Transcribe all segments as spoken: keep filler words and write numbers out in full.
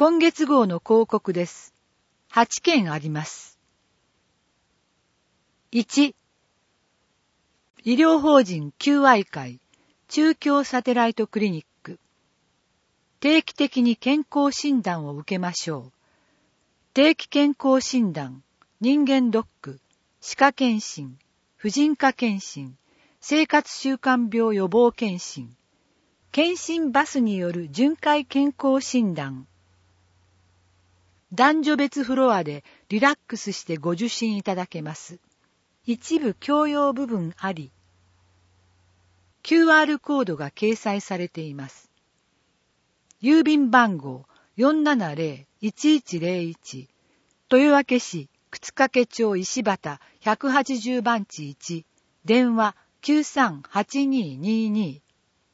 今月号の広告です。はちけんあります。いち、医療法人救愛会中京サテライトクリニック。定期的に健康診断を受けましょう。定期健康診断、人間ドック、歯科検診、婦人科検診、生活習慣病予防検診、検診バスによる巡回健康診断。男女別フロアでリラックスしてご受診いただけます。一部共用部分あり。キューアール コードが掲載されています。郵便番号 よんななゼロ いちいちゼロいち 豊明市沓掛町石畑ひゃくはちじゅうばんちいち、電話 きゅうさんはちにーにーに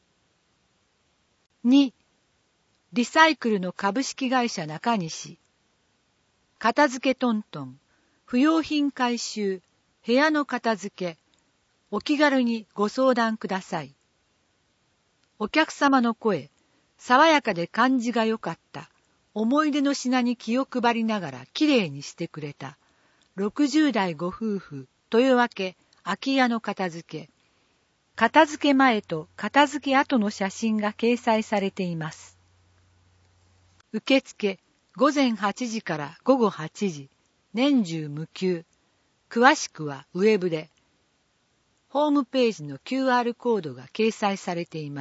ー。に、リサイクルの株式会社中西。片付けトントン、不用品回収、部屋の片付け、お気軽にご相談ください。お客様の声、爽やかで感じが良かった。思い出の品に気を配りながらきれいにしてくれた。ろくじゅうだいご夫婦、豊明、空き家の片付け。片付け前と片付け後の写真が掲載されています。受付、ごぜんはちじからごごはちじ、年中無休。詳しくはウェブで。ホームページの キューアール コードが掲載されています。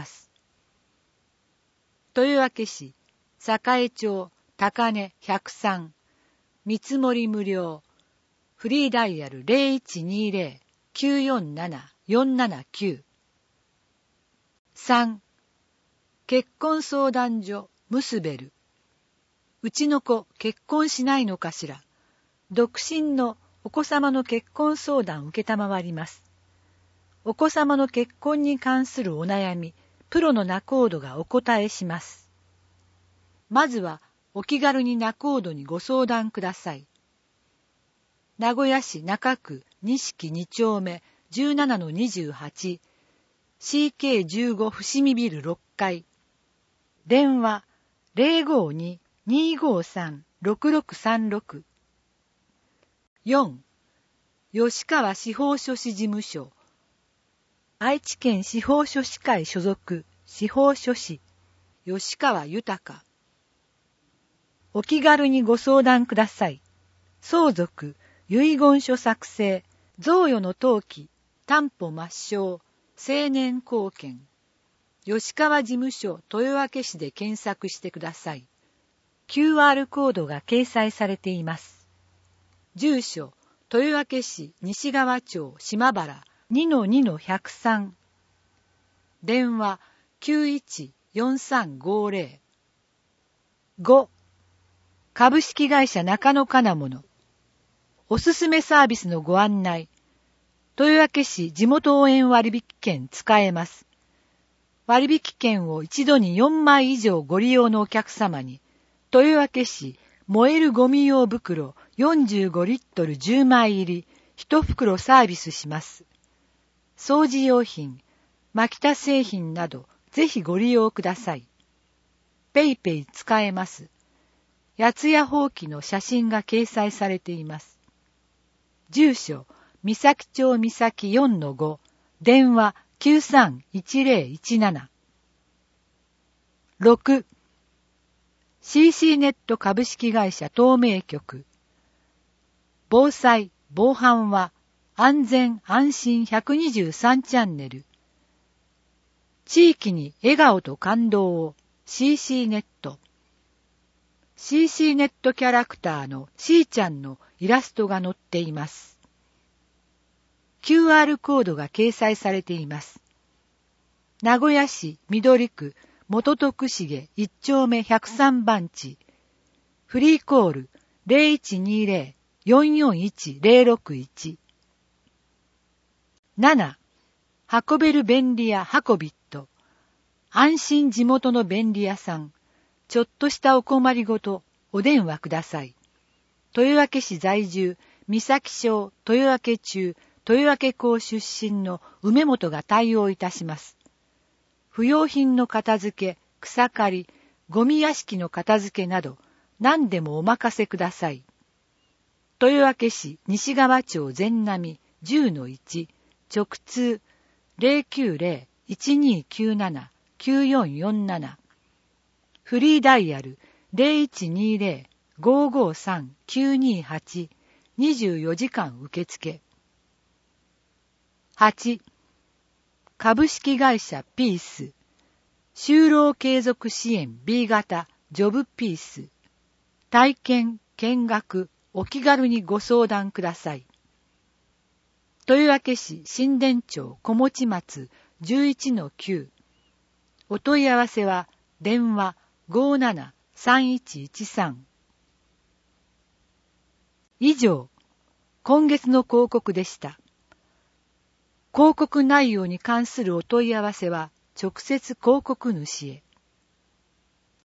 豊明市、栄町、高根ひゃくさん、見積もり無料、フリーダイヤル ゼロいちにゼロ きゅうよんなな よんななきゅう。さん、結婚相談所ムスベル。うちの子結婚しないのかしら。独身のお子様の結婚相談受けたまわります。お子様の結婚に関するお悩み、プロの仲人がお答えします。まずはお気軽に仲人にご相談ください。名古屋市中区錦に丁目 じゅうななのにじゅうはち、シーケーじゅうご 伏見ビルろっかい。電話 ゼロごに にーごさん ろくろくさんろく。よん、吉川司法書士事務所。愛知県司法書士会所属司法書士吉川豊。お気軽にご相談ください。相続、遺言書作成、贈与の登記、担保抹消、成年後見。吉川事務所豊明市で検索してください。キューアール コードが掲載されています。住所、豊明市西川町島原 にのにのひゃくさん。電話 きゅういちよんさんごゼロ。ご、株式会社中野金物。おすすめサービスのご案内。豊明市地元応援割引券使えます。割引券を一度によんまい以上ご利用のお客様に、豊明市燃えるゴミ用袋よんじゅうごリットルじゅうまい入りいち袋サービスします。掃除用品、マキタ製品などぜひご利用ください。ペイペイ使えます。八ツ谷ほうきの写真が掲載されています。住所、三崎町三崎 よんのご、電話 きゅうさんいちゼロいちなな。ろく、シーシー ネット株式会社透明局。防災、防犯は安全安心ひゃくにじゅうさんチャンネル。地域に笑顔と感動を シーシー ネット。シーシー ネットキャラクターのしーちゃんのイラストが載っています。キューアール コードが掲載されています。名古屋市緑区元徳重いち丁目ひゃくさんばんち。フリーコール ゼロいちにゼロ よんよんいち ゼロろくいち。なな、運べる便利屋ハコビット。安心地元の便利屋さん。ちょっとしたお困りごとお電話ください。豊明市在住、三崎町豊明中豊明港出身の梅本が対応いたします。不要品の片付け、草刈り、ゴミ屋敷の片付けなど、 何でもお任せください。豊明市西川町全並 じゅうのいち 直通 ゼロきゅうゼロ いちにきゅうなな きゅうよんよんなな フリーダイヤル ゼロいちにゼロ ごーごーさん きゅうにーはち にじゅうよじかん受付。はち. 株式会社ピース就労継続支援 ビー 型ジョブピース体験見学お気軽にご相談ください。豊明市新田町小持松 じゅういちのきゅう お問い合わせは電話 ごーななさんいちいちさん。以上、今月の広告でした。広告内容に関するお問い合わせは直接広告主へ。